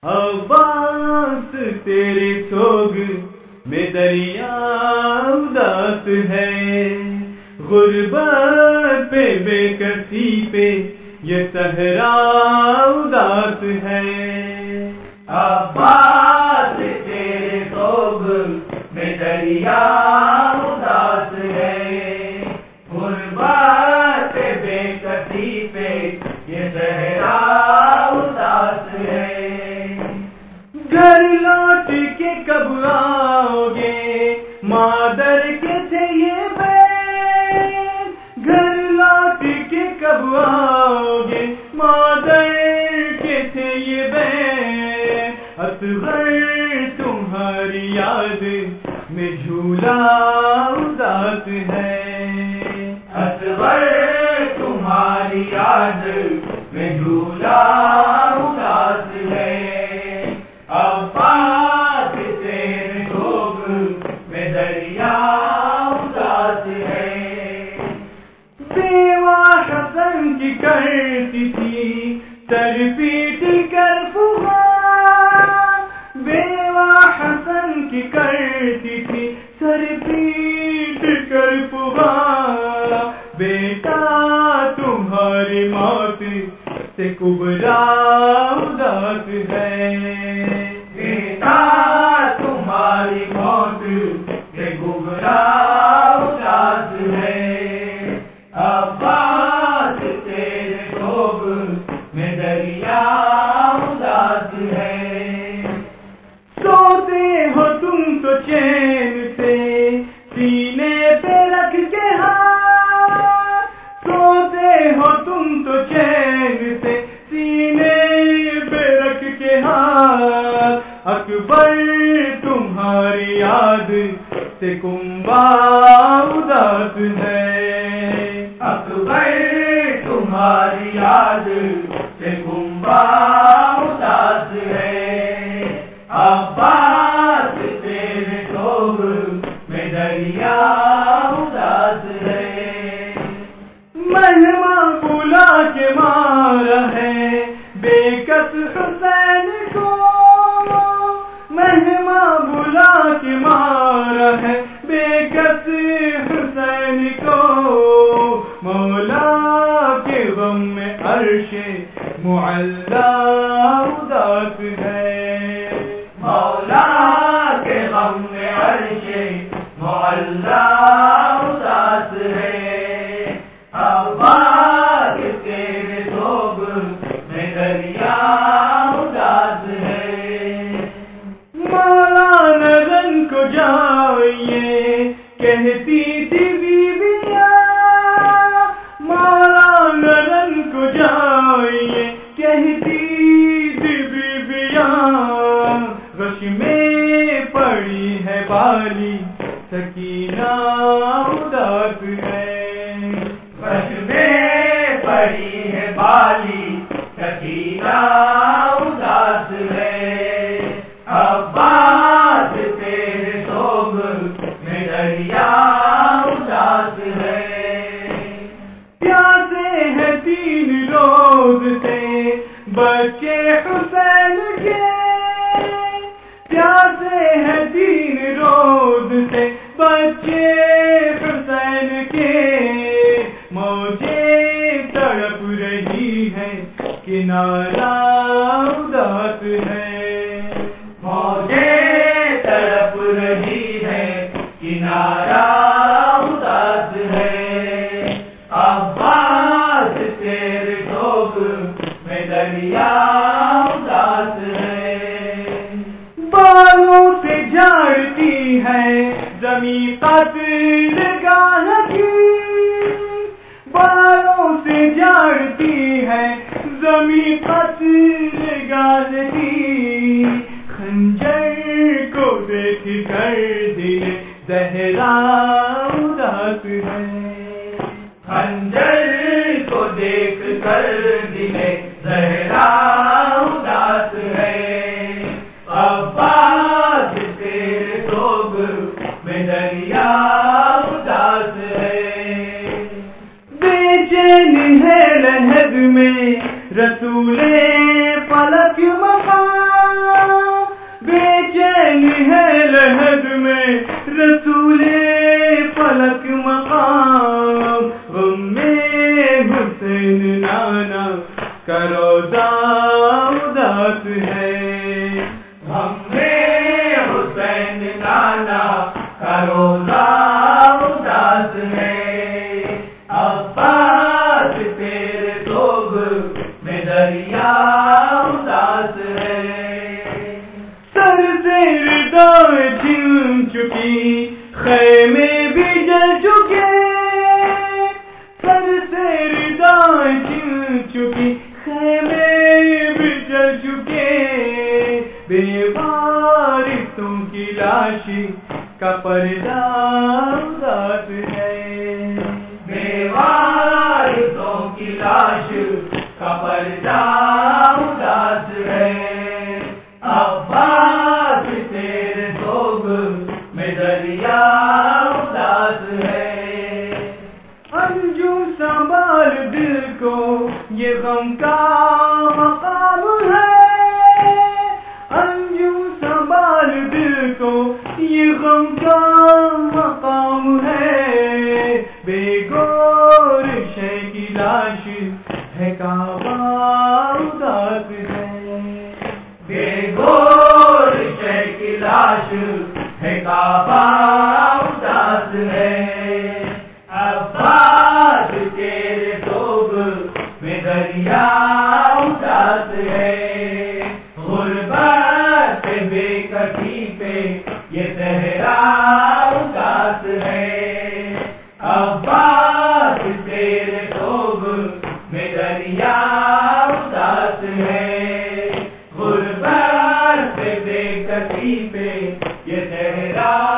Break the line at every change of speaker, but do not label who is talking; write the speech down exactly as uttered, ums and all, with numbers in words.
عباس تیرے سوگ میں دریا اداس ہے، غربت پہ بے کسی پہ یہ صحرا اداس ہے۔
عباس تیرے سوگ میں دریا اداس ہے، غربت پہ بے کسی پہ یہ صحرا اداس ہے۔
گھر لوٹ کے کب آؤ گے مادر کے تھے یہ بین، گھر لوٹ کے کب آؤ گے مادر کے تھے یہ بین، اصغر تمہاری یاد میں جھولا اداس ہے،
اصغر تمہاری یاد میں جھولا اداس ہے۔ عباس تیرے سوگ میں دریا اداس ہے۔
بیوہ حسن کی کرتی تھی سر پیٹ کر فغاں، بیوہ حسن کی کرتی تھی سر پیٹ کر فغاں، بیٹا تمہاری موت سے کبرا اداس ہے،
بیٹا تمہاری موت سے کبرا اداس ہے۔ عباس تیرے سوگ میں دریا اداس ہے۔
سوتے ہو تم تو چین سے سینے پہ رکھ کے ہاتھ، سوتے ہو تم تو چین سے سینے پہ رکھ کے ہاتھ، اکبر تمہاری یاد سے کنبا اداس ہے،
اکبر تمہاری یاد سے کنبا اداس ہے۔ عباس تیرے سوگ میں دریا اداس ہے۔
مہماں بلا کے مارا ہے بے کس حسین کو، مہماں بلا کے مارا ہے بے کس حسین کو، مولا کے غم میں عرش معلا اداس ہے،
مولا کے غم میں عرش معلا اداس ہے۔ عباس تیرے سوگ میں دریا اداس ہے۔
مولانا رن کو جائیے کہتی تھی بیویاں، مولانا رن کو جائیے کہتی تھی بیویاں، غش میں پڑی ہے بالی سکینہ اداس ہے،
غش میں پڑی ہے بالی سکینہ اداس ہے۔ عباس تیرے سوگ میں دریا اداس ہے۔
پیاسے ہیں تین روز سے بچے حسین کے، پیاسے ہیں تین روز سے بچے حسین کے، موجیں تڑپ رہی ہیں کنارہ اداس ہے،
موجیں تڑپ رہی ہے کنارہ اداس ہے۔ عباس تیرے سوگ میں دریا اداس ہے۔
بالوں سے جھاڑتی ہے زمیں قتل گاہ کی، بالوں سے جھاڑتی ہے زمیں قتل گاہ کی، خنجر کو دیکھ کر دل زہرا اداس ہے،
خنجر کو دیکھ کر دل زہرا اداس ہے۔ عباس تیرے سوگ میں دریا اداس ہے۔
بے چین ہے لحد میں رسول فلک مقام، حسین ہے لحد میں رسول فلک مقام، غم میں حسین نانا کا روضہ اداس ہے،
غم میں حسین نانا کا روضہ اداس ہے، عباس تیرے سوگ میں دریا اداس ہے،
سر سے ردائیں چھن چکی خیمے بھی جل چکے، سر سے ردائیں چھن چکی خیمے بھی جل چکے، بے وارثوں کی لاش کا پردہ اداس ہے،
بے وارثوں کی لاش کا پردہ اداس ہے، عباس تیرے سوگ میں دریا اداس ہے،
انجم سنبھال دل کو یہ غم کا مقام ہے، انجم سنبھال دل کو یہ غم کا مقام ہے، بے گور شے کی لاش ہے کعبہ اداس ہے،
بے گور شے کی لاش ہے کعبہ اداس ہے، عباس تیرے سوگ میں دریا اداس ہے، غربت بے کسی پہ یہ صحرا اداس ہے، عباس تیرے سوگ میں دریا اداس ہے، غربت بے کسی پہ یہ صحرا